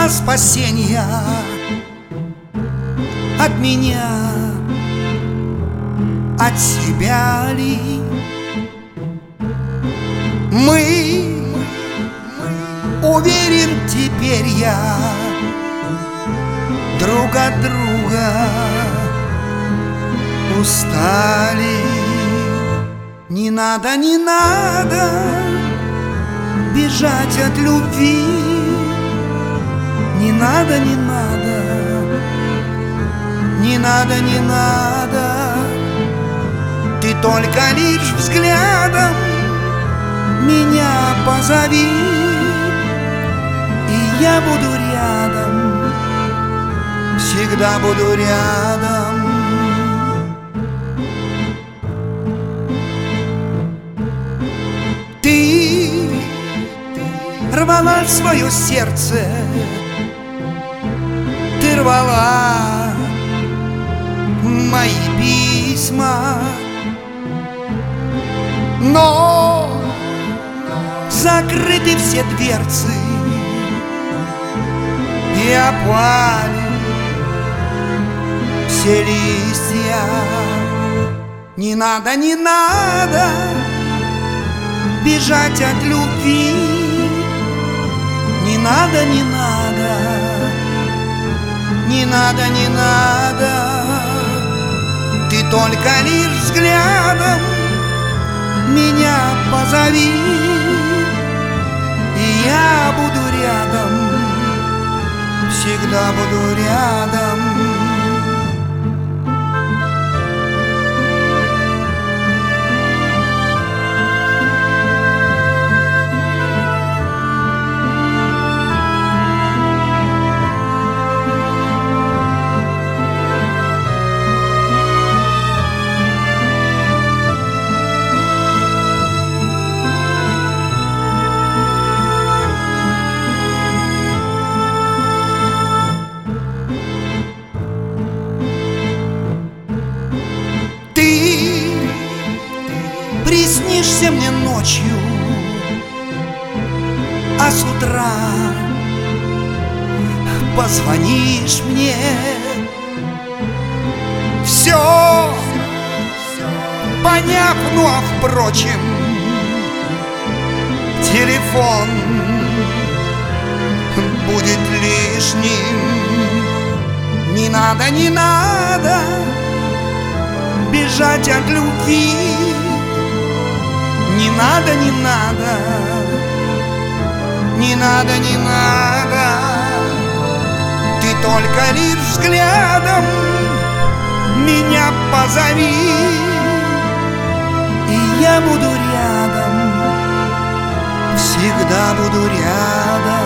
нужна спасения от меня, от себя ли? Мы уверен теперь я друг от друга устали. Не надо, не надо бежать от любви. Не надо, не надо, не надо, не надо. Ты только лишь взглядом меня позови, и я буду рядом, всегда буду рядом. Ты рвала свое сердце, ты рвала мои письма, но закрыты все дверцы и опали все листья. Не надо, не надо бежать от любви. Не надо, не надо, не надо, не надо. Ты только лишь взглядом меня позови, и я буду рядом, всегда буду рядом. Приснишься мне ночью, а с утра позвонишь мне. Все поняв, ну а впрочем, телефон будет лишним. Не надо, не надо бежать от любви. Не надо, не надо, не надо, не надо. Ты только лишь взглядом меня позови, и я буду рядом, всегда буду рядом.